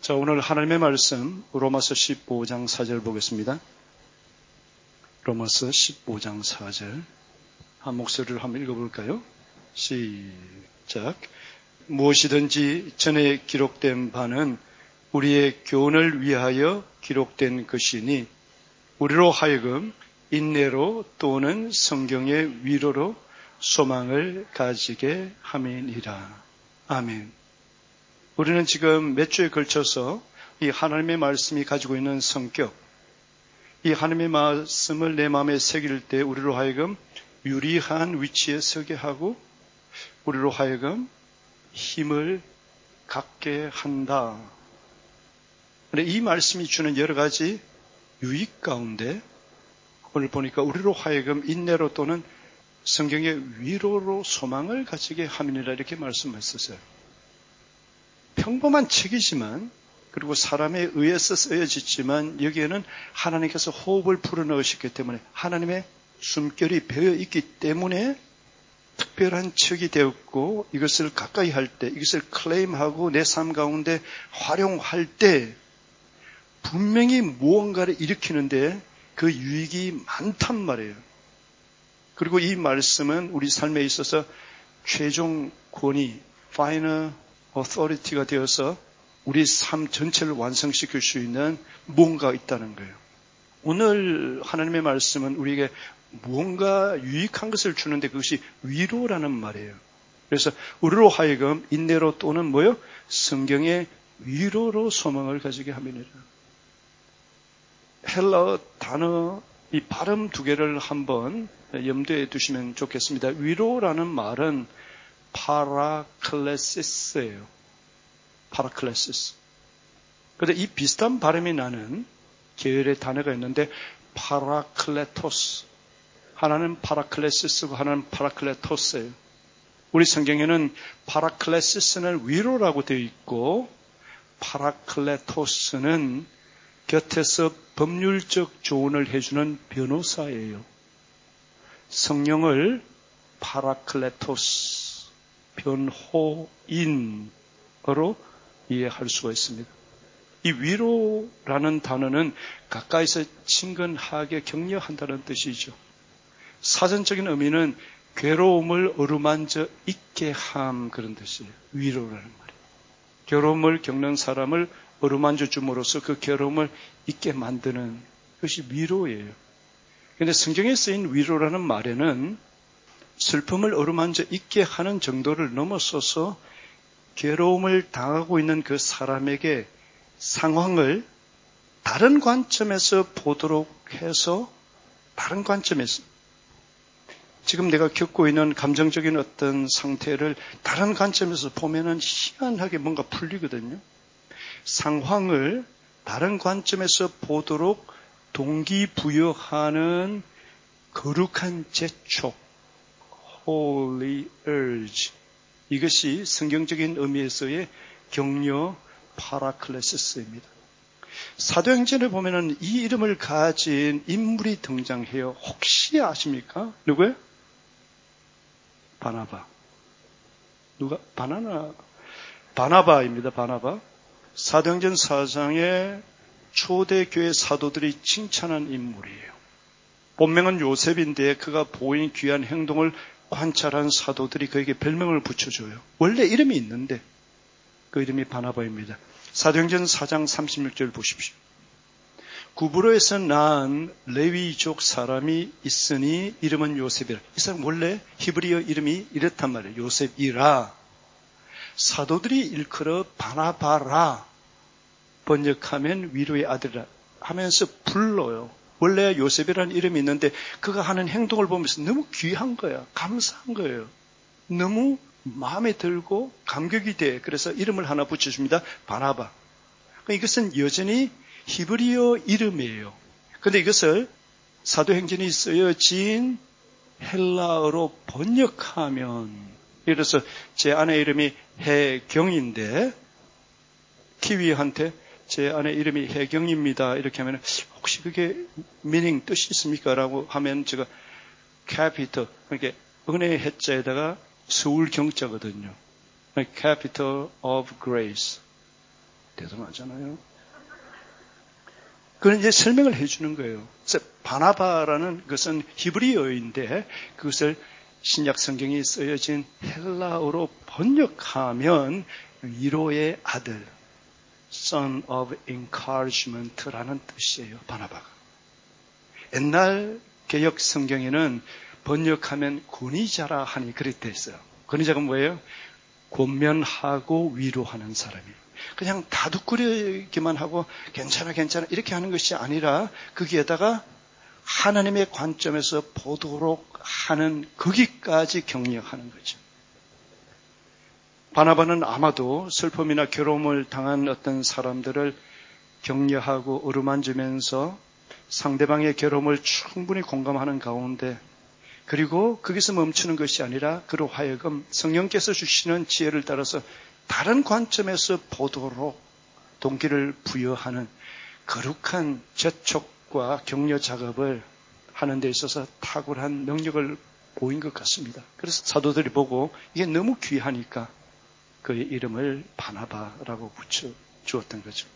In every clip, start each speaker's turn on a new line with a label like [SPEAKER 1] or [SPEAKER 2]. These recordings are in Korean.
[SPEAKER 1] 자, 오늘 하나님의 말씀 로마서 15장 4절 보겠습니다. 로마서 15장 4절 한 목소리를 한번 읽어볼까요? 시작. 무엇이든지 전에 기록된 바는 우리의 교훈을 위하여 기록된 것이니 우리로 하여금 인내로 또는 성경의 위로로 소망을 가지게 함이니라. 아멘. 우리는 지금 몇 주에 걸쳐서 이 하나님의 말씀이 가지고 있는 성격, 이 하나님의 말씀을 내 마음에 새길 때 우리로 하여금 유리한 위치에 서게 하고 우리로 하여금 힘을 갖게 한다. 이 말씀이 주는 여러 가지 유익 가운데 오늘 보니까 우리로 하여금 인내로 또는 성경의 위로로 소망을 가지게 함이니라 이렇게 말씀하셨어요. 평범한 책이지만 그리고 사람에 의해서 쓰여졌지만 여기에는 하나님께서 호흡을 불어넣으셨기 때문에 하나님의 숨결이 배어 있기 때문에 특별한 책이 되었고 이것을 가까이 할 때 이것을 클레임하고 내 삶 가운데 활용할 때 분명히 무언가를 일으키는데 그 유익이 많단 말이에요. 그리고 이 말씀은 우리 삶에 있어서 최종 권위, final authority가 되어서 우리 삶 전체를 완성시킬 수 있는 무언가가 있다는 거예요. 오늘 하나님의 말씀은 우리에게 무언가 유익한 것을 주는데 그것이 위로라는 말이에요. 그래서 우리로 하여금 인내로 또는 뭐요? 성경의 위로로 소망을 가지게 함이니라. 헬라어 단어 이 발음 두 개를 한번 염두에 두시면 좋겠습니다. 위로라는 말은 파라클레시스예요. 파라클레시스. 그런데 이 비슷한 발음이 나는 계열의 단어가 있는데 파라클레토스. 하나는 파라클레시스고 하나는 파라클레토스예요. 우리 성경에는 파라클레시스는 위로라고 되어 있고 파라클레토스는 곁에서 법률적 조언을 해주는 변호사예요. 성령을 파라클레토스, 변호인으로 이해할 수가 있습니다. 이 위로라는 단어는 가까이서 친근하게 격려한다는 뜻이죠. 사전적인 의미는 괴로움을 어루만져 있게 함 그런 뜻이에요. 위로라는 말이에요. 괴로움을 겪는 사람을 어루만져 줌으로써 그 괴로움을 잊게 만드는 것이 위로예요. 그런데 성경에 쓰인 위로라는 말에는 슬픔을 어루만져 있게 하는 정도를 넘어서서 괴로움을 당하고 있는 그 사람에게 상황을 다른 관점에서 보도록 해서 다른 관점에서 지금 내가 겪고 있는 감정적인 어떤 상태를 다른 관점에서 보면은 희한하게 뭔가 풀리거든요. 상황을 다른 관점에서 보도록 동기부여하는 거룩한 재촉, holy urge. 이것이 성경적인 의미에서의 격려 파라클레시스입니다. 사도행전에 보면은 이 이름을 가진 인물이 등장해요. 혹시 아십니까? 누구예요? 바나바. 누가? 바나바입니다. 바나바. 사도행전 4장에 초대교회 사도들이 칭찬한 인물이에요. 본명은 요셉인데 그가 보인 귀한 행동을 관찰한 사도들이 그에게 별명을 붙여줘요. 원래 이름이 있는데 그 이름이 바나바입니다. 사도행전 4장 36절 보십시오. 구브로에서 낳은 레위족 사람이 있으니 이름은 요셉이라. 이 사람 원래 히브리어 이름이 이렇단 말이에요. 요셉이라. 사도들이 일컬어 바나바라 번역하면 위로의 아들이라 하면서 불러요. 원래 요셉이라는 이름이 있는데 그가 하는 행동을 보면서 너무 귀한 거야. 감사한 거예요. 너무 마음에 들고 감격이 돼. 그래서 이름을 하나 붙여줍니다. 바나바. 이것은 여전히 히브리어 이름이에요. 그런데 이것을 사도행전이 쓰여진 헬라어로 번역하면 예를 들어서 제 아내 이름이 혜경인데 키위한테 제 아내 이름이 혜경입니다. 이렇게 하면 혹시 그게 meaning 뜻이 있습니까? 라고 하면 제가 capital, 그러니까 은혜의 해자에다가 서울 경자거든요. capital of grace. 대단하잖아요. 그걸 이제 설명을 해주는 거예요. 그래서 바나바라는 것은 히브리어인데 그것을 신약 성경이 쓰여진 헬라어로 번역하면 위로의 아들, son of encouragement라는 뜻이에요. 바나바가. 옛날 개역 성경에는 번역하면 권위자라 하니 그랬대 있어요. 권위자가 뭐예요? 권면하고 위로하는 사람이에요. 그냥 다독거리기만 하고 괜찮아 이렇게 하는 것이 아니라 거기에다가 하나님의 관점에서 보도록 하는 거기까지 격려하는 거죠. 바나바는 아마도 슬픔이나 괴로움을 당한 어떤 사람들을 격려하고 어루만지면서 상대방의 괴로움을 충분히 공감하는 가운데 그리고 거기서 멈추는 것이 아니라 그로 하여금 성령께서 주시는 지혜를 따라서 다른 관점에서 보도록 동기를 부여하는 거룩한 재촉과 격려 작업을 하는 데 있어서 탁월한 능력을 보인 것 같습니다. 그래서 사도들이 보고 이게 너무 귀하니까 그의 이름을 바나바라고 붙여 주었던 거죠.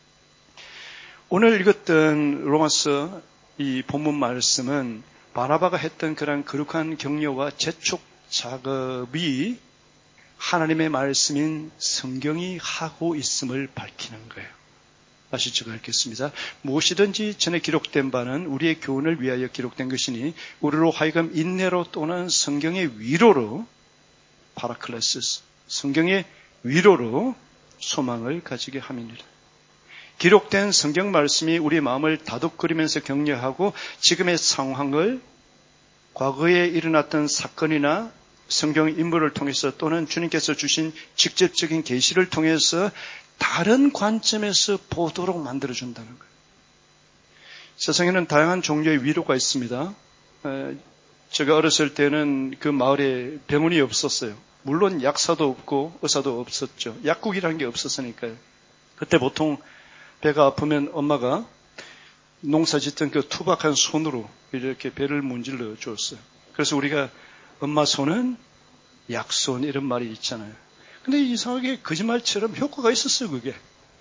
[SPEAKER 1] 오늘 읽었던 로마서 이 본문 말씀은 바나바가 했던 그런 거룩한 격려와 재촉 작업이 하나님의 말씀인 성경이 하고 있음을 밝히는 거예요. 다시 제가 읽겠습니다. 무엇이든지 전에 기록된 바는 우리의 교훈을 위하여 기록된 것이니 우리로 하여금 인내로 또는 성경의 위로로 파라클레시스, 성경의 위로로 소망을 가지게 함이니라. 기록된 성경 말씀이 우리 마음을 다독거리면서 격려하고 지금의 상황을 과거에 일어났던 사건이나 성경 인물을 통해서 또는 주님께서 주신 직접적인 계시를 통해서 다른 관점에서 보도록 만들어준다는 거예요. 세상에는 다양한 종류의 위로가 있습니다. 제가 어렸을 때는 그 마을에 병원이 없었어요. 물론 약사도 없고 의사도 없었죠. 약국이라는 게 없었으니까요. 그때 보통 배가 아프면 엄마가 농사 짓던 그 투박한 손으로 이렇게 배를 문질러 줬어요. 그래서 우리가 엄마 손은 약손 이런 말이 있잖아요. 근데 이상하게 거짓말처럼 효과가 있었어요, 그게.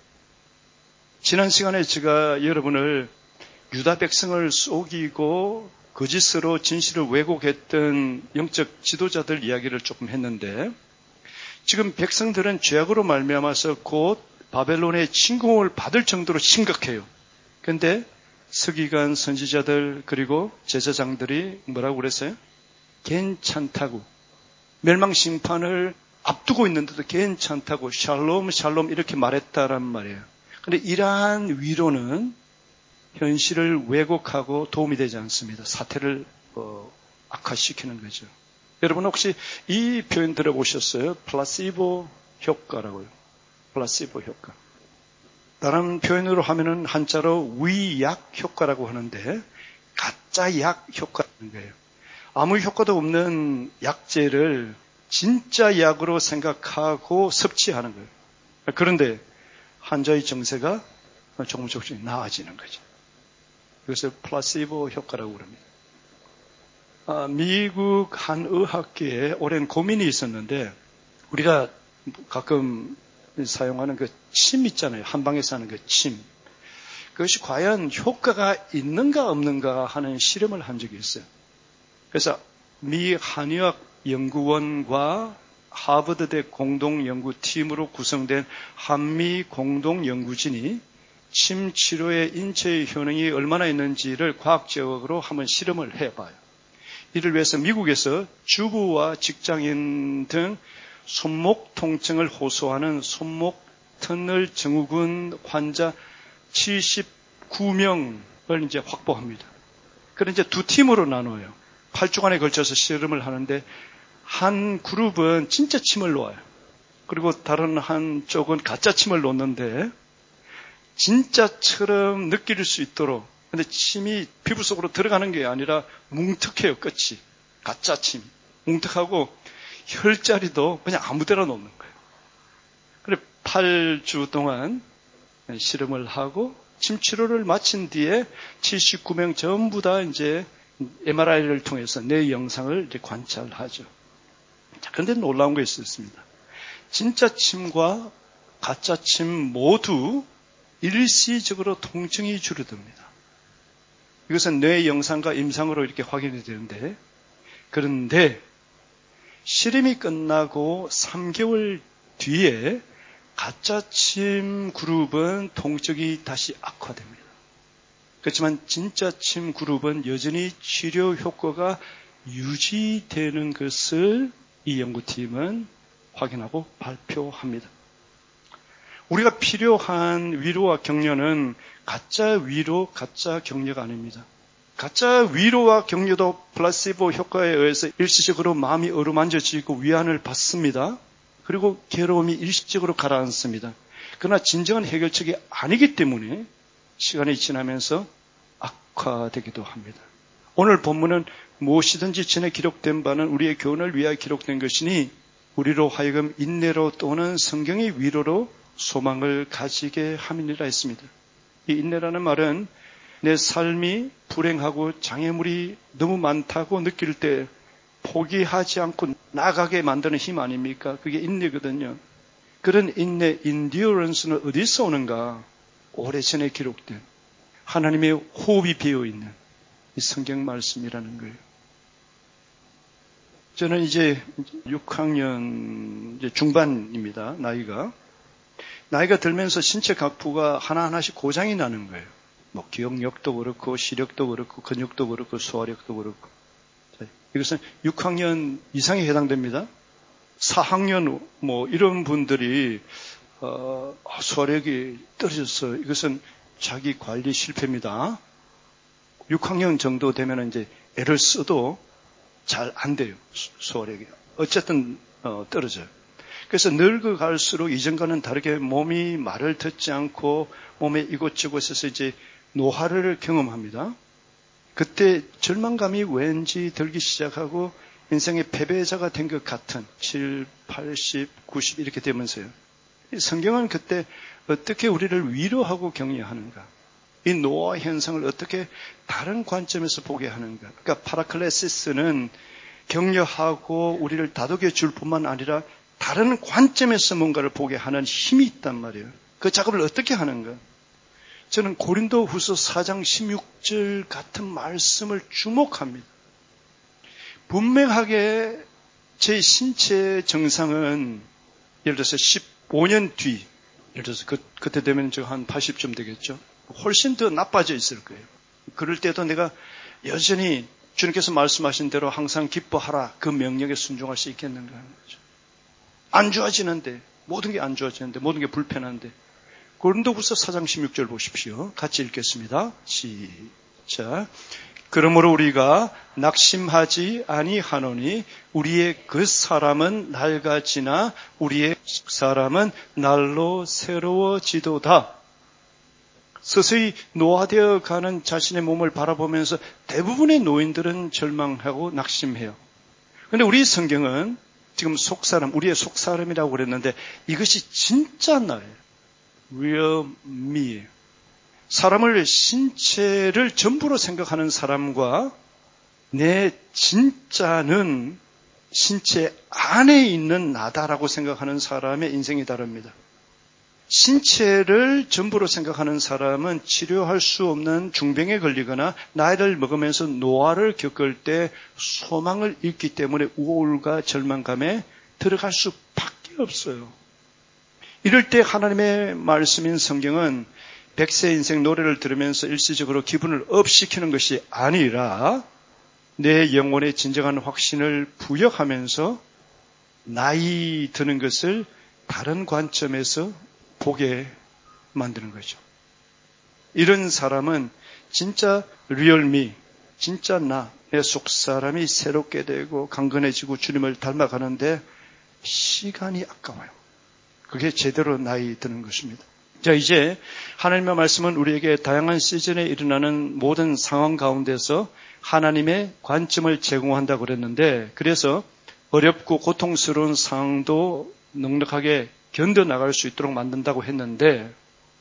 [SPEAKER 1] 지난 시간에 제가 여러분을 유다 백성을 속이고 거짓으로 진실을 왜곡했던 영적 지도자들 이야기를 조금 했는데 지금 백성들은 죄악으로 말미암아서 곧 바벨론의 침공을 받을 정도로 심각해요. 그런데 서기관 선지자들 그리고 제사장들이 뭐라고 그랬어요? 괜찮다고. 멸망심판을 앞두고 있는데도 괜찮다고 샬롬 샬롬 이렇게 말했다란 말이에요. 그런데 이러한 위로는 현실을 왜곡하고 도움이 되지 않습니다. 사태를 악화시키는 거죠. 여러분 혹시 이 표현 들어보셨어요? 플라시보 효과라고요. 플라시보 효과. 다른 표현으로 하면은 한자로 위약 효과라고 하는데 가짜 약 효과라는 거예요. 아무 효과도 없는 약재를 진짜 약으로 생각하고 섭취하는 거예요. 그런데 환자의 정세가 조금씩 나아지는 거죠. 그것을 플라시보 효과라고 합니다. 미국 한 의학계에 오랜 고민이 있었는데 우리가 가끔 사용하는 그 침 있잖아요. 한방에서 하는 그 침. 그것이 과연 효과가 있는가 없는가 하는 실험을 한 적이 있어요. 그래서 미 한의학 연구원과 하버드대 공동연구팀으로 구성된 한미 공동연구진이 침 치료의 인체의 효능이 얼마나 있는지를 과학적으로 한번 실험을 해봐요. 이를 위해서 미국에서 주부와 직장인 등 손목 통증을 호소하는 손목 터널 증후군 환자 79명을 이제 확보합니다. 그걸 이제 두 팀으로 나눠요. 8주간에 걸쳐서 실험을 하는데 한 그룹은 진짜 침을 놓아요. 그리고 다른 한쪽은 가짜 침을 놓는데 진짜처럼 느낄 수 있도록 근데 침이 피부 속으로 들어가는 게 아니라 뭉툭해요. 끝이. 가짜 침. 뭉툭하고 혈자리도 그냥 아무 데나 놓는 거예요. 그래 8주 동안 실험을 하고 침 치료를 마친 뒤에 79명 전부 다 이제 MRI를 통해서 내 영상을 이제 관찰하죠. 자, 그런데 놀라운 게 있었습니다. 진짜 침과 가짜침 모두 일시적으로 통증이 줄어듭니다. 이것은 뇌 영상과 임상으로 이렇게 확인이 되는데, 그런데 실험이 끝나고 3개월 뒤에 가짜침 그룹은 통증이 다시 악화됩니다. 그렇지만 진짜 침 그룹은 여전히 치료 효과가 유지되는 것을 이 연구팀은 확인하고 발표합니다. 우리가 필요한 위로와 격려는 가짜 위로, 가짜 격려가 아닙니다. 가짜 위로와 격려도 플라시보 효과에 의해서 일시적으로 마음이 어루만져지고 위안을 받습니다. 그리고 괴로움이 일시적으로 가라앉습니다. 그러나 진정한 해결책이 아니기 때문에 시간이 지나면서 악화되기도 합니다. 오늘 본문은 무엇이든지 전에 기록된 바는 우리의 교훈을 위하여 기록된 것이니 우리로 하여금 인내로 또는 성경의 위로로 소망을 가지게 함이니라 했습니다. 이 인내라는 말은 내 삶이 불행하고 장애물이 너무 많다고 느낄 때 포기하지 않고 나가게 만드는 힘 아닙니까? 그게 인내거든요. 그런 인내, 인듀어런스는 어디서 오는가? 오래전에 기록된 하나님의 호흡이 배어있는 이 성경 말씀이라는 거예요. 저는 이제 6학년 중반입니다. 나이가 들면서 신체 각부가 하나하나씩 고장이 나는 거예요. 뭐 기억력도 그렇고 시력도 그렇고 근육도 그렇고 소화력도 그렇고. 이것은 6학년 이상에 해당됩니다. 4학년 뭐 이런 분들이 소화력이 떨어졌어요. 이것은 자기 관리 실패입니다. 6학년 정도 되면 이제 애를 써도 잘 안 돼요. 소화력이. 어쨌든 떨어져요. 그래서 늙어갈수록 이전과는 다르게 몸이 말을 듣지 않고 몸에 이곳저곳에서 이제 노화를 경험합니다. 그때 절망감이 왠지 들기 시작하고 인생의 패배자가 된 것 같은 7, 80, 90 이렇게 되면서요. 성경은 그때 어떻게 우리를 위로하고 격려하는가? 이 노화 현상을 어떻게 다른 관점에서 보게 하는가? 그러니까 파라클레시스는 격려하고 우리를 다독여 줄 뿐만 아니라 다른 관점에서 뭔가를 보게 하는 힘이 있단 말이에요. 그 작업을 어떻게 하는가? 저는 고린도 후서 4장 16절 같은 말씀을 주목합니다. 분명하게 제 신체 정상은 예를 들어서 15년 뒤, 예를 들어서 그때 되면 한 80쯤 되겠죠. 훨씬 더 나빠져 있을 거예요. 그럴 때도 내가 여전히 주님께서 말씀하신 대로 항상 기뻐하라 그 명령에 순종할 수 있겠는가 하는 거죠. 안 좋아지는데, 모든 게 안 좋아지는데, 모든 게 불편한데. 고린도후서 4장 16절 보십시오. 같이 읽겠습니다. 시작. 그러므로 우리가 낙심하지 아니하노니 우리의 그 사람은 낡아지나 우리의 사람은 날로 새로워지도다. 서서히 노화되어 가는 자신의 몸을 바라보면서 대부분의 노인들은 절망하고 낙심해요. 그런데 우리 성경은 지금 속사람, 우리의 속사람이라고 그랬는데 이것이 진짜 나예요. real me. 사람을 신체를 전부로 생각하는 사람과 내 진짜는 신체 안에 있는 나다라고 생각하는 사람의 인생이 다릅니다. 신체를 전부로 생각하는 사람은 치료할 수 없는 중병에 걸리거나 나이를 먹으면서 노화를 겪을 때 소망을 잃기 때문에 우울과 절망감에 들어갈 수밖에 없어요. 이럴 때 하나님의 말씀인 성경은 100세 인생 노래를 들으면서 일시적으로 기분을 업시키는 것이 아니라 내 영혼의 진정한 확신을 부여하면서 나이 드는 것을 다른 관점에서 보게 만드는 거죠. 이런 사람은 진짜 리얼미, 진짜 나, 내 속사람이 새롭게 되고 강건해지고 주님을 닮아가는데 시간이 아까워요. 그게 제대로 나이 드는 것입니다. 자, 이제 하나님의 말씀은 우리에게 다양한 시즌에 일어나는 모든 상황 가운데서 하나님의 관점을 제공한다고 그랬는데, 그래서 어렵고 고통스러운 상황도 넉넉하게 견뎌나갈 수 있도록 만든다고 했는데,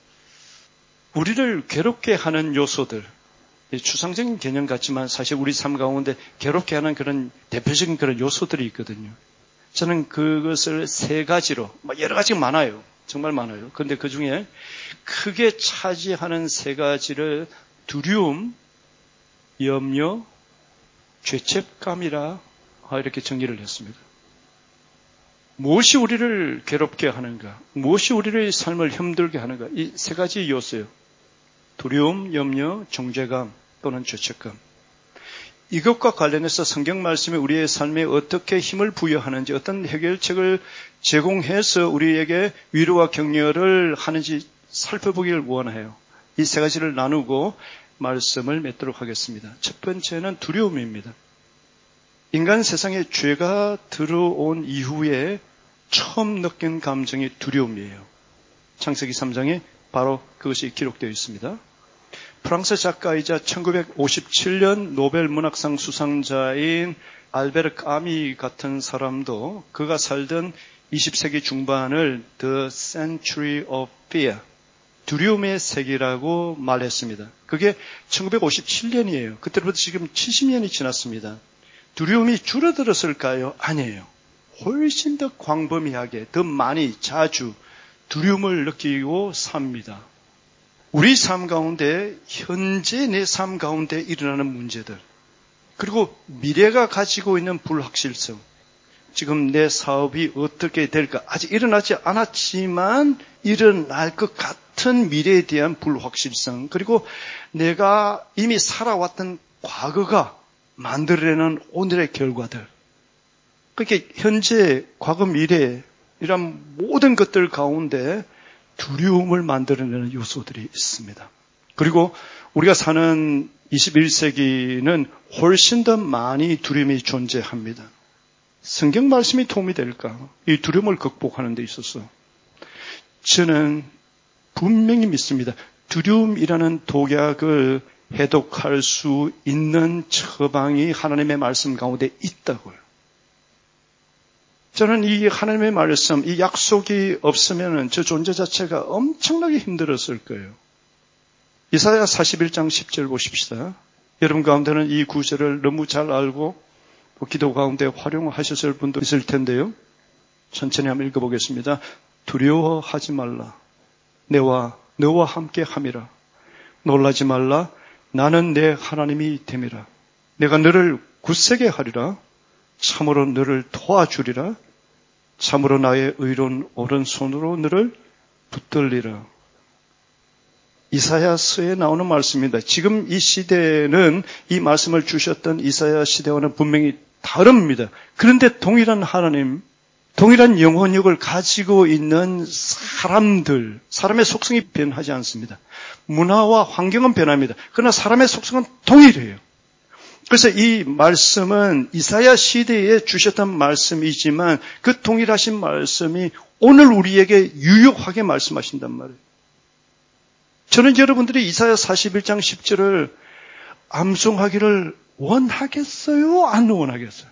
[SPEAKER 1] 우리를 괴롭게 하는 요소들, 추상적인 개념 같지만 사실 우리 삶 가운데 괴롭게 하는 그런 대표적인 그런 요소들이 있거든요. 저는 그것을 3가지로, 여러 가지가 많아요. 정말 많아요. 그런데 그 중에 크게 차지하는 세 가지를 두려움, 염려, 죄책감이라 이렇게 정리를 했습니다. 무엇이 우리를 괴롭게 하는가? 무엇이 우리의 삶을 힘들게 하는가? 이 세 가지 요소예요. 두려움, 염려, 정죄감 또는 죄책감. 이것과 관련해서 성경 말씀이 우리의 삶에 어떻게 힘을 부여하는지, 어떤 해결책을 제공해서 우리에게 위로와 격려를 하는지 살펴보기를 원해요. 이 세 가지를 나누고 말씀을 맺도록 하겠습니다. 첫 번째는 두려움입니다. 인간 세상에 죄가 들어온 이후에 처음 느낀 감정이 두려움이에요. 창세기 3장에 바로 그것이 기록되어 있습니다. 프랑스 작가이자 1957년 노벨 문학상 수상자인 알베르 까미 같은 사람도 그가 살던 20세기 중반을 The Century of Fear, 두려움의 세기라고 말했습니다. 그게 1957년이에요. 그때부터 지금 70년이 지났습니다. 두려움이 줄어들었을까요? 아니에요. 훨씬 더 광범위하게, 더 많이, 자주 두려움을 느끼고 삽니다. 우리 삶 가운데, 현재 내 삶 가운데 일어나는 문제들, 그리고 미래가 가지고 있는 불확실성, 지금 내 사업이 어떻게 될까, 아직 일어나지 않았지만 일어날 것 같은 미래에 대한 불확실성, 그리고 내가 이미 살아왔던 과거가 만들어내는 오늘의 결과들, 그렇게 현재, 과거, 미래 이런 모든 것들 가운데 두려움을 만들어내는 요소들이 있습니다. 그리고 우리가 사는 21세기는 훨씬 더 많이 두려움이 존재합니다. 성경 말씀이 도움이 될까? 이 두려움을 극복하는 데 있어서 저는 분명히 믿습니다. 두려움이라는 독약을 해독할 수 있는 처방이 하나님의 말씀 가운데 있다고요. 저는 이 하나님의 말씀, 이 약속이 없으면 저 존재 자체가 엄청나게 힘들었을 거예요. 이사야 41장 10절 보십시다. 여러분 가운데는 이 구절을 너무 잘 알고 기도 가운데 활용하셨을 분도 있을 텐데요. 천천히 한번 읽어보겠습니다. 두려워하지 말라. 너와 함께 함이라. 놀라지 말라. 나는 내 하나님이 됨이라. 내가 너를 굳세게 하리라. 참으로 너를 도와주리라. 참으로 나의 의로운 오른손으로 너를 붙들리라. 이사야서에 나오는 말씀입니다. 지금 이 시대는 이 말씀을 주셨던 이사야 시대와는 분명히 다릅니다. 그런데 동일한 하나님, 동일한 영혼력을 가지고 있는 사람들, 사람의 속성이 변하지 않습니다. 문화와 환경은 변합니다. 그러나 사람의 속성은 동일해요. 그래서 이 말씀은 이사야 시대에 주셨던 말씀이지만 그 동일하신 말씀이 오늘 우리에게 유효하게 말씀하신단 말이에요. 저는 여러분들이 이사야 41장 10절을 암송하기를 원하겠어요? 안 원하겠어요?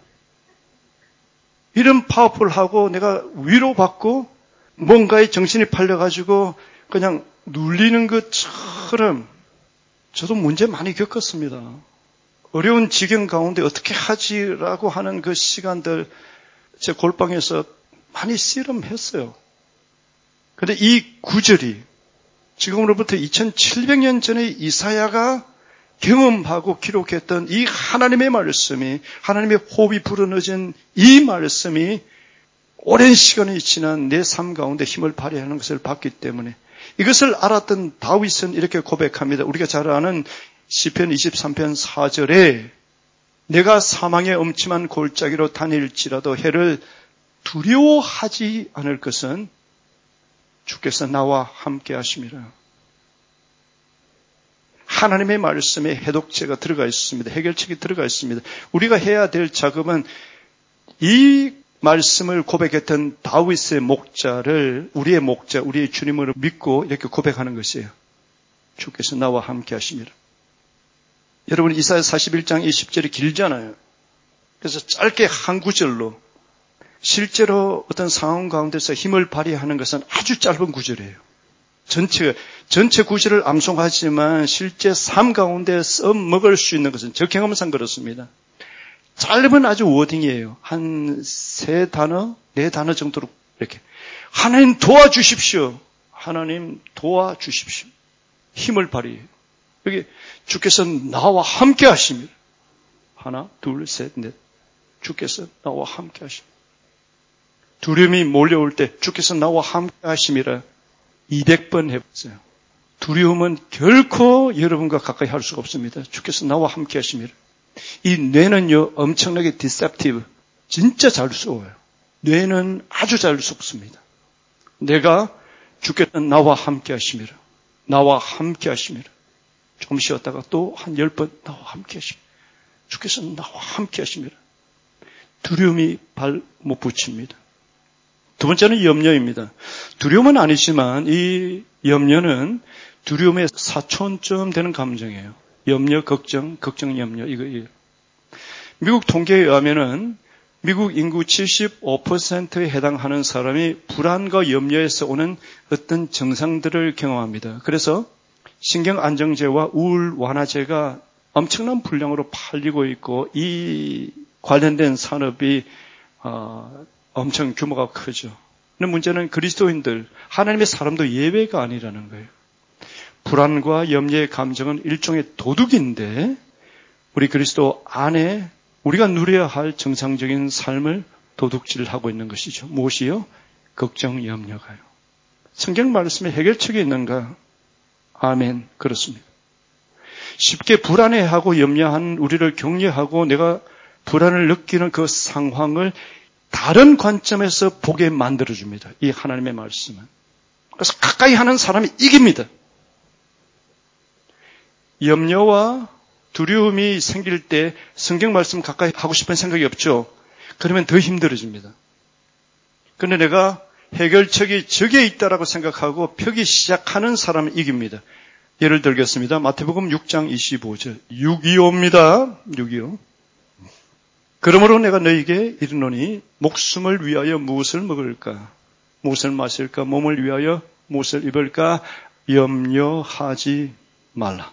[SPEAKER 1] 이런 파워풀하고 내가 위로받고 뭔가에 정신이 팔려가지고 그냥 눌리는 것처럼 저도 문제 많이 겪었습니다. 어려운 지경 가운데 어떻게 하지라고 하는 그 시간들 제 골방에서 많이 씨름했어요. 그런데 이 구절이 지금으로부터 2700년 전에 이사야가 경험하고 기록했던 이 하나님의 말씀이, 하나님의 호흡이 불어넣어진 이 말씀이 오랜 시간이 지난 내 삶 가운데 힘을 발휘하는 것을 봤기 때문에 이것을 알았던 다윗은 이렇게 고백합니다. 우리가 잘 아는 시편 23편 4절에 내가 사망의 엄침한 골짜기로 다닐지라도 해를 두려워하지 않을 것은 주께서 나와 함께 하심이라. 하나님의 말씀에 해독제가 들어가 있습니다. 해결책이 들어가 있습니다. 우리가 해야 될 작업은 이 말씀을 고백했던 다윗의 목자를 우리의 목자, 우리의 주님으로 믿고 이렇게 고백하는 것이에요. 주께서 나와 함께 하심이라. 여러분 이사야 41장 20절이 길잖아요. 그래서 짧게 한 구절로 실제로 어떤 상황 가운데서 힘을 발휘하는 것은 아주 짧은 구절이에요. 전체 구절을 암송하지만 실제 삶 가운데 써먹을 수 있는 것은 저 경험상 그렇습니다. 짧은 아주 워딩이에요. 한 3단어, 4단어 정도로 이렇게. 하나님 도와주십시오. 하나님 도와주십시오. 힘을 발휘해요. 여기 주께서 나와 함께 하십니다. 하나, 둘, 셋, 넷. 주께서 나와 함께 하십니다. 두려움이 몰려올 때 주께서 나와 함께 하심이라 200번 해보세요. 두려움은 결코 여러분과 가까이 할 수가 없습니다. 주께서 나와 함께 하심이라. 이 뇌는요, 엄청나게 디셉티브. 진짜 잘 속어요. 뇌는 아주 잘 속습니다. 내가 주께서 나와 함께 하심이라. 나와 함께 하심이라. 조금 쉬었다가 또 한 10번 나와 함께 하심이라. 주께서 나와 함께 하심이라. 두려움이 발 못 붙입니다. 두 번째는 염려입니다. 두려움은 아니지만 이 염려는 두려움의 사촌점 되는 감정이에요. 염려, 걱정, 염려 이거예요. 미국 통계에 의하면은 미국 인구 75%에 해당하는 사람이 불안과 염려에서 오는 어떤 증상들을 경험합니다. 그래서 신경안정제와 우울 완화제가 엄청난 분량으로 팔리고 있고 이 관련된 산업이 엄청 규모가 크죠. 근데 문제는 그리스도인들, 하나님의 사람도 예외가 아니라는 거예요. 불안과 염려의 감정은 일종의 도둑인데 우리 그리스도 안에 우리가 누려야 할 정상적인 삶을 도둑질하고 있는 것이죠. 무엇이요? 걱정, 염려가요. 성경 말씀에 해결책이 있는가? 아멘. 그렇습니다. 쉽게 불안해하고 염려한 우리를 격려하고 내가 불안을 느끼는 그 상황을 다른 관점에서 보게 만들어줍니다. 이 하나님의 말씀은. 그래서 가까이 하는 사람이 이깁니다. 염려와 두려움이 생길 때 성경 말씀 가까이 하고 싶은 생각이 없죠. 그러면 더 힘들어집니다. 그런데 내가 해결책이 저기에 있다라고 생각하고 펴기 시작하는 사람은 이깁니다. 예를 들겠습니다. 마태복음 6장 25절 625입니다. 625. 그러므로 내가 너희에게 이르노니 목숨을 위하여 무엇을 먹을까? 무엇을 마실까? 몸을 위하여 무엇을 입을까? 염려하지 말라.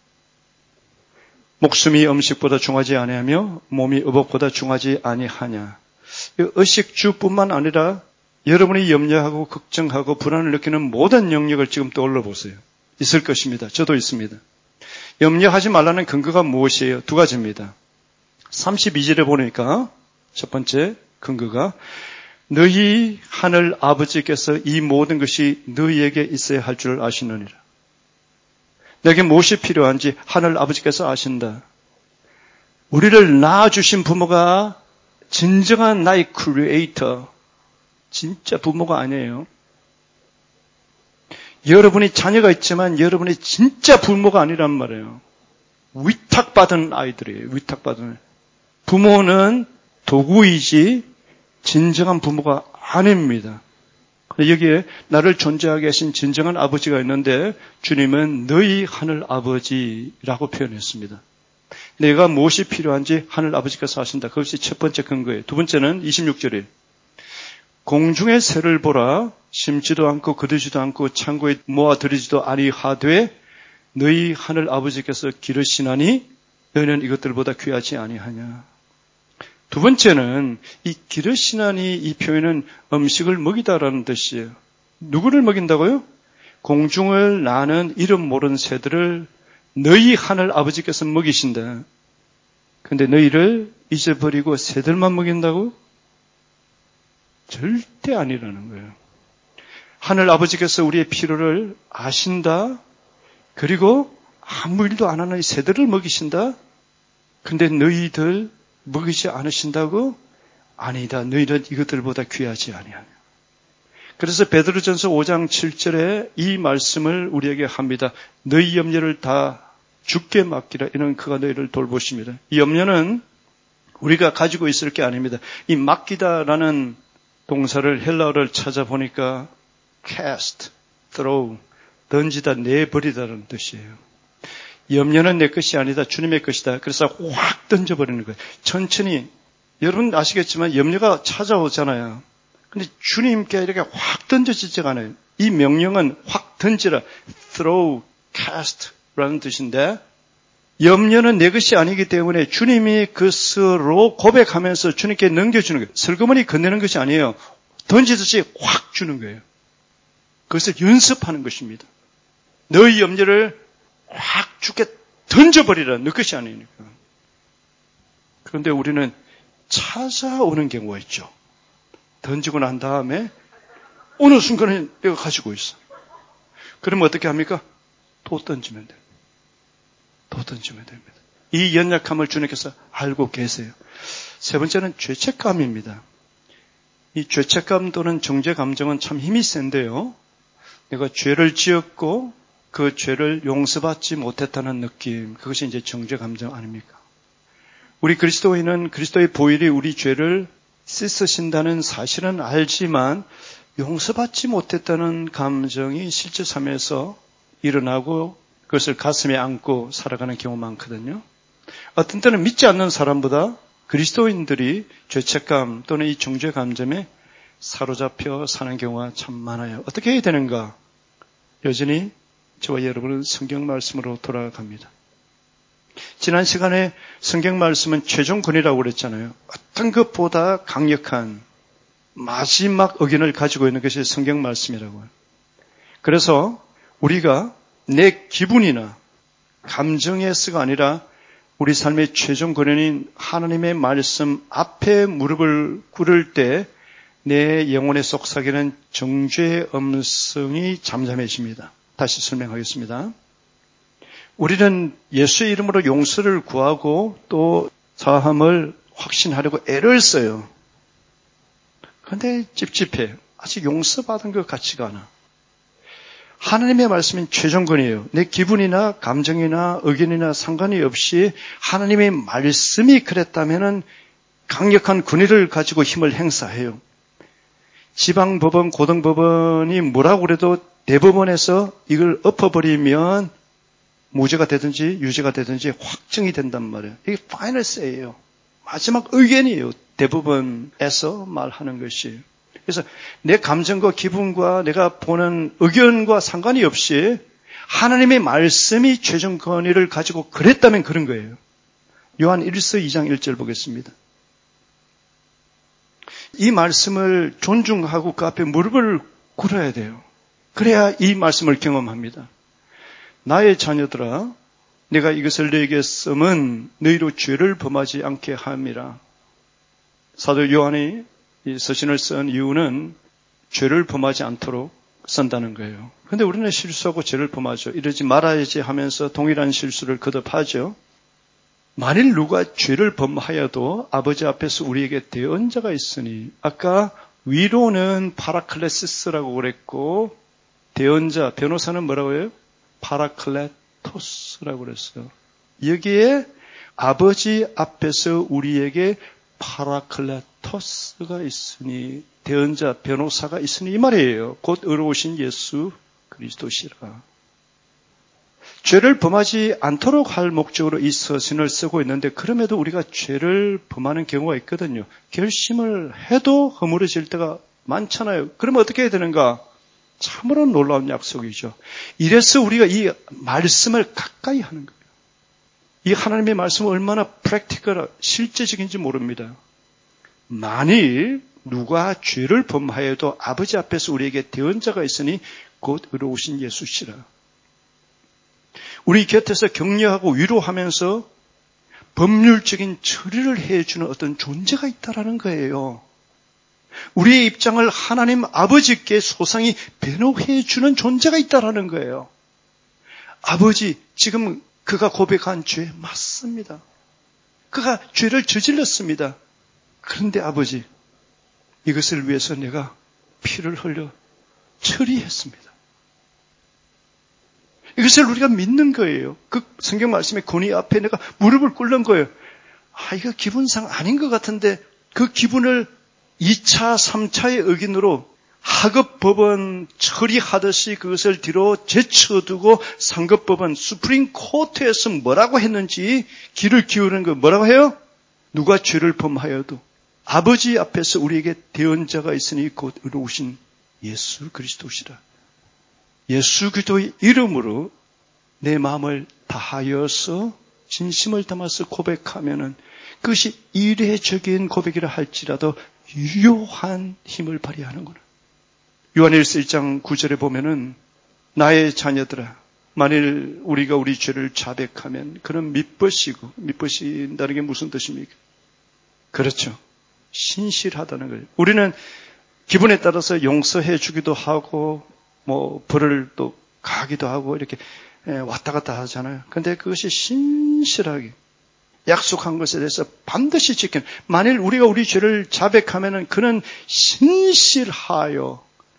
[SPEAKER 1] 목숨이 음식보다 중하지 아니하며 몸이 의복보다 중하지 아니하냐. 의식주뿐만 아니라 여러분이 염려하고 걱정하고 불안을 느끼는 모든 영역을 지금 떠올려 보세요. 있을 것입니다. 저도 있습니다. 염려하지 말라는 근거가 무엇이에요? 두 가지입니다. 32절에 보니까 첫 번째 근거가 너희 하늘 아버지께서 이 모든 것이 너희에게 있어야 할 줄 아시느니라. 내게 무엇이 필요한지 하늘 아버지께서 아신다. 우리를 낳아주신 부모가 진정한 나의 크리에이터, 진짜 부모가 아니에요. 여러분이 자녀가 있지만 여러분이 진짜 부모가 아니란 말이에요. 위탁받은 아이들이에요. 위탁받은. 부모는 도구이지 진정한 부모가 아닙니다. 여기에 나를 존재하게 하신 진정한 아버지가 있는데 주님은 너희 하늘 아버지라고 표현했습니다. 내가 무엇이 필요한지 하늘 아버지께서 아신다. 그것이 첫 번째 근거예요. 두 번째는 26절에 공중의 새를 보라 심지도 않고 거두지도 않고 창고에 모아들이지도 아니하되 너희 하늘 아버지께서 기르시나니 너희는 이것들보다 귀하지 아니하냐. 두 번째는 이 기르시나니 이 표현은 음식을 먹이다라는 뜻이에요. 누구를 먹인다고요? 공중을 나는 이름 모르는 새들을 너희 하늘 아버지께서 먹이신다. 그런데 너희를 잊어버리고 새들만 먹인다고? 절대 아니라는 거예요. 하늘 아버지께서 우리의 필요를 아신다. 그리고 아무 일도 안 하는 이 새들을 먹이신다. 근데 너희들 먹이지 않으신다고? 아니다. 너희는 이것들보다 귀하지 아니하냐. 그래서 베드로전서 5장 7절에 이 말씀을 우리에게 합니다. 너희 염려를 다 주께 맡기라. 이는 그가 너희를 돌보십니다. 이 염려는 우리가 가지고 있을 게 아닙니다. 이 맡기다라는 동사를 헬라어를 찾아보니까 cast, throw, 던지다, 내버리다라는 뜻이에요. 염려는 내 것이 아니다. 주님의 것이다. 그래서 확 던져버리는 거예요. 천천히. 여러분 아시겠지만 염려가 찾아오잖아요. 근데 주님께 이렇게 확 던져지지가 않아요. 이 명령은 확 던지라. throw, cast라는 뜻인데 염려는 내 것이 아니기 때문에 주님이 그 스스로 고백하면서 주님께 넘겨주는 거예요. 슬그머니 건네는 것이 아니에요. 던지듯이 확 주는 거예요. 그것을 연습하는 것입니다. 너희 염려를 확 죽게 던져버리라. 너 것이 아니니까. 그런데 우리는 찾아오는 경우가 있죠. 던지고 난 다음에 어느 순간에 내가 가지고 있어. 그러면 어떻게 합니까? 또 던지면 돼요. 또 던지면 됩니다. 이 연약함을 주님께서 알고 계세요. 세 번째는 죄책감입니다. 이 죄책감 또는 정죄 감정은 참 힘이 센데요. 내가 죄를 지었고 그 죄를 용서받지 못했다는 느낌, 그것이 이제 정죄 감정 아닙니까? 우리 그리스도인은 그리스도의 보혈이 우리 죄를 씻으신다는 사실은 알지만 용서받지 못했다는 감정이 실제 삶에서 일어나고 그것을 가슴에 안고 살아가는 경우가 많거든요. 어떤 때는 믿지 않는 사람보다 그리스도인들이 죄책감 또는 이 정죄 감정에 사로잡혀 사는 경우가 참 많아요. 어떻게 해야 되는가? 여전히 저와 여러분은 성경 말씀으로 돌아갑니다. 지난 시간에 성경 말씀은 최종권이라고 그랬잖아요. 어떤 것보다 강력한 마지막 의견을 가지고 있는 것이 성경 말씀이라고요. 그래서 우리가 내 기분이나 감정에서가 아니라 우리 삶의 최종 권한인 하나님의 말씀 앞에 무릎을 꿇을 때 내 영혼의 속삭이는 정죄의 음성이 잠잠해집니다. 다시 설명하겠습니다. 우리는 예수의 이름으로 용서를 구하고 또 사함을 확신하려고 애를 써요. 그런데 찝찝해. 아직 용서받은 것 같지가 않아. 하나님의 말씀은 최종권이에요. 내 기분이나 감정이나 의견이나 상관이 없이 하나님의 말씀이 그랬다면 강력한 권위를 가지고 힘을 행사해요. 지방법원, 고등법원이 뭐라고 그래도 대법원에서 이걸 엎어버리면 무죄가 되든지 유죄가 되든지 확정이 된단 말이에요. 이게 파이널 세이예요. 마지막 의견이에요. 대법원에서 말하는 것이. 그래서 내 감정과 기분과 내가 보는 의견과 상관이 없이 하나님의 말씀이 최종 권위를 가지고 그랬다면 그런 거예요. 요한 1서 2장 1절 보겠습니다. 이 말씀을 존중하고 그 앞에 무릎을 꿇어야 돼요. 그래야 이 말씀을 경험합니다. 나의 자녀들아, 내가 이것을 너에게 쓰면 너희로 죄를 범하지 않게 함이라. 사도 요한이 이 서신을 쓴 이유는 죄를 범하지 않도록 쓴다는 거예요. 그런데 우리는 실수하고 죄를 범하죠. 이러지 말아야지 하면서 동일한 실수를 거듭하죠. 만일 누가 죄를 범하여도 아버지 앞에서 우리에게 대언자가 있으니, 아까 위로는 파라클레시스라고 그랬고 대언자, 변호사는 뭐라고 해요? 파라클레토스라고 그랬어요. 여기에 아버지 앞에서 우리에게 파라클레토스가 있으니, 대언자, 변호사가 있으니 이 말이에요. 곧 의로우신 예수 그리스도시라. 죄를 범하지 않도록 할 목적으로 이 서신을 쓰고 있는데, 그럼에도 우리가 죄를 범하는 경우가 있거든요. 결심을 해도 허물어질 때가 많잖아요. 그러면 어떻게 해야 되는가? 참으로 놀라운 약속이죠. 이래서 우리가 이 말씀을 가까이 하는 거예요. 이 하나님의 말씀은 얼마나 프랙티컬, 실제적인지 모릅니다. 만일 누가 죄를 범하여도 아버지 앞에서 우리에게 대언자가 있으니 곧 의로우신 예수시라. 우리 곁에서 격려하고 위로하면서 법률적인 처리를 해주는 어떤 존재가 있다라는 거예요. 우리의 입장을 하나님 아버지께 소상히 변호해주는 존재가 있다라는 거예요. 아버지, 지금 그가 고백한 죄 맞습니다. 그가 죄를 저질렀습니다. 그런데 아버지, 이것을 위해서 내가 피를 흘려 처리했습니다. 이것을 우리가 믿는 거예요. 그 성경 말씀의 권위 앞에 내가 무릎을 꿇는 거예요. 이거 기분상 아닌 것 같은데 그 기분을 2차, 3차의 의견으로 하급법원 처리하듯이 그것을 뒤로 제쳐두고 상급법원 수프림 코트에서 뭐라고 했는지 귀를 기울이는 거 뭐라고 해요? 누가 죄를 범하여도 아버지 앞에서 우리에게 대언자가 있으니 곧 의로우신 예수 그리스도시라. 예수 그리스도의 이름으로 내 마음을 다하여서 진심을 담아서 고백하면은 그것이 이례적인 고백이라 할지라도 유효한 힘을 발휘하는구나. 요한일서 1장 9절에 보면은 나의 자녀들아 만일 우리가 우리 죄를 자백하면 그는 밑버신다는 게 무슨 뜻입니까? 그렇죠. 신실하다는 거예요. 우리는 기분에 따라서 용서해 주기도 하고 벌을 또 가기도 하고 이렇게 왔다 갔다 하잖아요. 그런데 그것이 신실하게 약속한 것에 대해서 반드시 지키는, 만일 우리가 우리 죄를 자백하면 그는 신실하여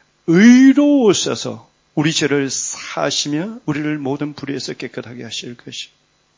[SPEAKER 1] 의로우셔서 우리 죄를 사하시며 우리를 모든 불의에서 깨끗하게 하실 것이.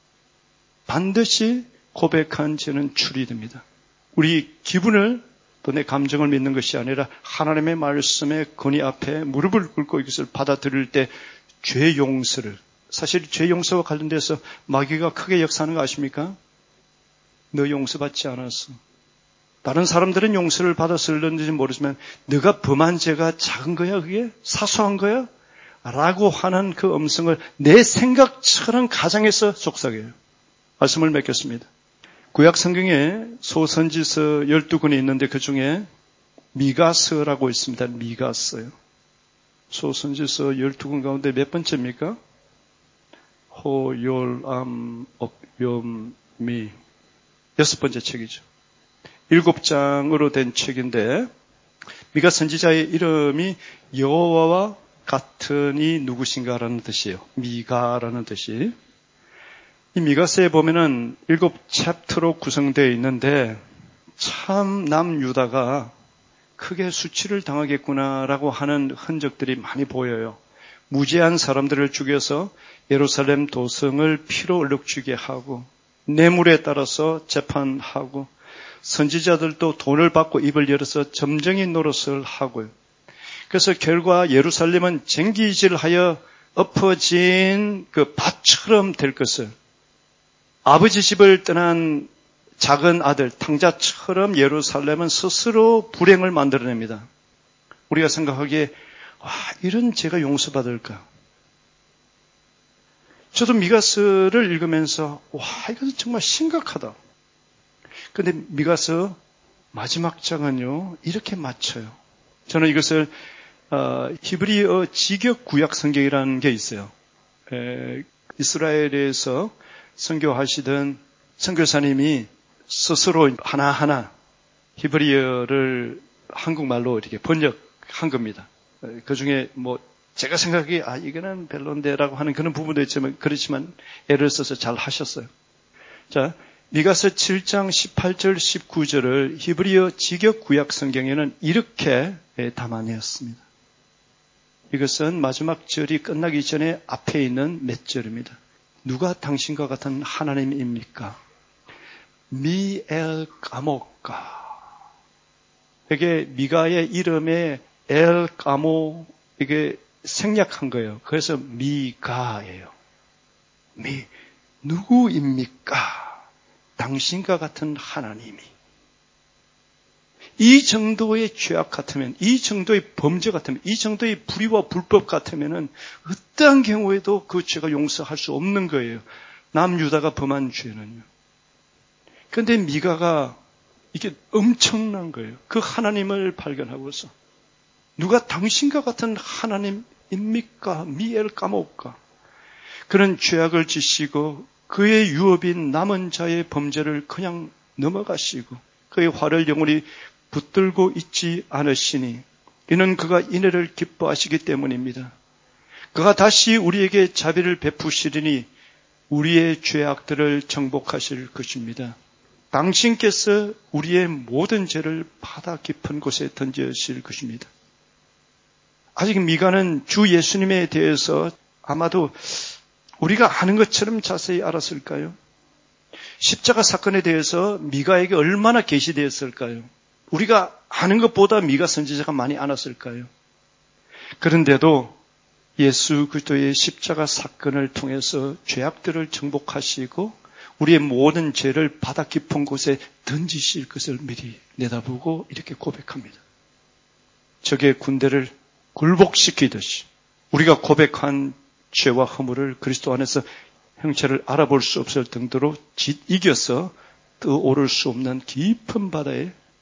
[SPEAKER 1] 반드시 고백한 죄는 출이됩니다. 우리 기분을 또 내 감정을 믿는 것이 아니라 하나님의 말씀의 권위 앞에 무릎을 꿇고 이것을 받아들일 때 죄 용서를, 사실 죄 용서와 관련돼서 마귀가 크게 역사하는 거 아십니까? 너 용서받지 않았어. 다른 사람들은 용서를 받았을는지 모르지만 너가 범한 죄가 작은 거야, 그게? 사소한 거야? 라고 하는 그 음성을 내 생각처럼 가정에서 속삭여요. 말씀을 맺겠습니다. 구약 성경에 소선지서 12권이 있는데 그 중에 미가서라고 있습니다. 미가서요. 소선지서 12권 가운데 몇 번째입니까? 호, 열, 암, 업, 염, 미. 6번째 책이죠. 7장으로 된 책인데 미가 선지자의 이름이 여호와와 같으니 누구신가라는 뜻이에요. 미가라는 뜻이. 이 미가서에 보면은 7챕터로 구성되어 있는데 참 남유다가 크게 수치를 당하겠구나라고 하는 흔적들이 많이 보여요. 무죄한 사람들을 죽여서 예루살렘 도성을 피로 얼룩지게 하고 뇌물에 따라서 재판하고 선지자들도 돈을 받고 입을 열어서 점쟁이 노릇을 하고요. 그래서 결과 예루살렘은 쟁기질하여 엎어진 그 밭처럼 될 것을, 아버지 집을 떠난 작은 아들 탕자처럼 예루살렘은 스스로 불행을 만들어냅니다. 우리가 생각하기에 이런 죄가 용서받을까? 저도 미가서를 읽으면서 이것은 정말 심각하다. 그런데 미가서 마지막 장은요 이렇게 맞춰요. 저는 이것을 히브리어 직역 구약 성경이라는 게 있어요. 이스라엘에서 선교하시던 선교사님이 스스로 하나하나 히브리어를 한국말로 이렇게 번역한 겁니다. 그 중에 제가 생각하기에 이거는 별론데라고 하는 그런 부분도 있지만 그렇지만 애를 써서 잘 하셨어요. 자, 미가서 7장 18절 19절을 히브리어 직역 구약 성경에는 이렇게 담아내었습니다. 이것은 마지막 절이 끝나기 전에 앞에 있는 몇 절입니다. 누가 당신과 같은 하나님입니까? 미엘 까모까. 이게 미가의 이름에 엘 까모 이게 생략한 거예요. 그래서 미가예요. 누구입니까? 당신과 같은 하나님이. 이 정도의 죄악 같으면, 이 정도의 범죄 같으면, 이 정도의 불의와 불법 같으면 어떠한 경우에도 그 죄가 용서할 수 없는 거예요. 남유다가 범한 죄는요. 그런데 미가가 이게 엄청난 거예요. 그 하나님을 발견하고서 누가 당신과 같은 하나님입니까? 미엘 까모까. 그런 죄악을 지시고 그의 유업인 남은 자의 범죄를 그냥 넘어가시고 그의 화를 영원히 붙들고 있지 않으시니 이는 그가 인애를 기뻐하시기 때문입니다. 그가 다시 우리에게 자비를 베푸시리니 우리의 죄악들을 정복하실 것입니다. 당신께서 우리의 모든 죄를 바다 깊은 곳에 던지실 것입니다. 아직 미가는 주 예수님에 대해서 아마도 우리가 아는 것처럼 자세히 알았을까요? 십자가 사건에 대해서 미가에게 얼마나 계시되었을까요? 우리가 아는 것보다 미가 선지자가 많이 알았을까요? 그런데도 예수 그리스도의 십자가 사건을 통해서 죄악들을 정복하시고 우리의 모든 죄를 바다 깊은 곳에 던지실 것을 미리 내다보고 이렇게 고백합니다. 적의 군대를 굴복시키듯이 우리가 고백한 죄와 허물을 그리스도 안에서 형체를 알아볼 수 없을 정도로 이겨서 떠오를 수 없는 깊은 바다에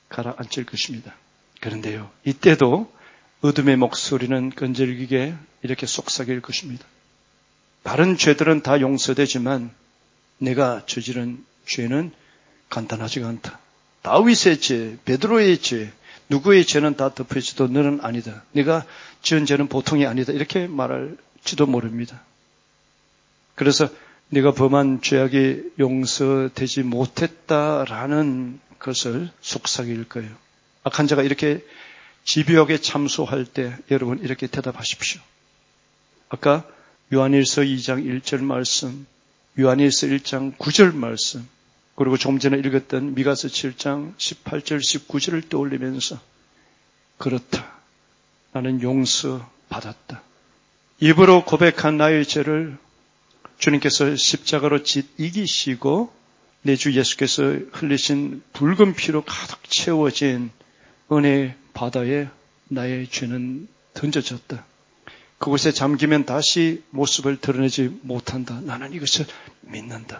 [SPEAKER 1] 가라앉힐 것입니다. 그런데요, 이때도 어둠의 목소리는 끈질기게 이렇게 속삭일 것입니다. 다른 죄들은 다 용서되지만 내가 저지른 죄는 간단하지가 않다. 다윗의 죄, 베드로의 죄, 누구의 죄는 다 덮여지도 너는 아니다. 네가 지은 죄는 보통이 아니다. 이렇게 말할지도 모릅니다. 그래서 네가 범한 죄악이 용서되지 못했다라는 것을 속삭일 거예요. 악한 자가 이렇게 집요하게 참소할 때 여러분 이렇게 대답하십시오. 아까 요한일서 2장 1절 말씀, 요한일서 1장 9절 말씀, 그리고 조금 전에 읽었던 미가서 7장 18절 19절을 떠올리면서 그렇다. 나는 용서받았다. 입으로 고백한 나의 죄를 주님께서 십자가로 이기시고 내 주 예수께서 흘리신 붉은 피로 가득 채워진 은혜의 바다에 나의 죄는 던져졌다. 그곳에 잠기면 다시 모습을 드러내지 못한다. 나는 이것을 믿는다.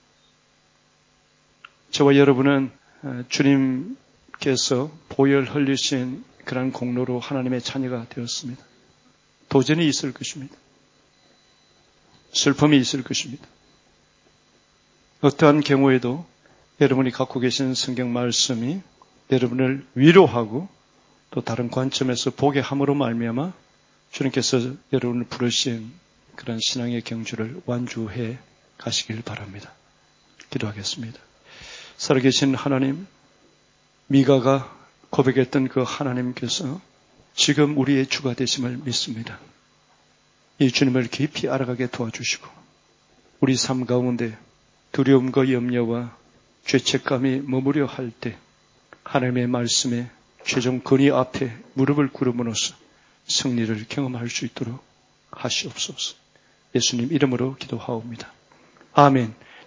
[SPEAKER 1] 저와 여러분은 주님께서 보혈 흘리신 그런 공로로 하나님의 자녀가 되었습니다. 도전이 있을 것입니다. 슬픔이 있을 것입니다. 어떠한 경우에도 여러분이 갖고 계신 성경 말씀이 여러분을 위로하고 또 다른 관점에서 보게 함으로 말미암아 주님께서 여러분을 부르신 그런 신앙의 경주를 완주해 가시길 바랍니다. 기도하겠습니다. 살아계신 하나님, 미가가 고백했던 그 하나님께서 지금 우리의 주가 되심을 믿습니다. 이 주님을 깊이 알아가게 도와주시고 우리 삶 가운데 두려움과 염려와 죄책감이 머무려 할 때 하나님의 말씀에 최종 권위 앞에 무릎을 꿇음으로써 승리를 경험할 수 있도록 하시옵소서. 예수님 이름으로 기도하옵니다. 아멘.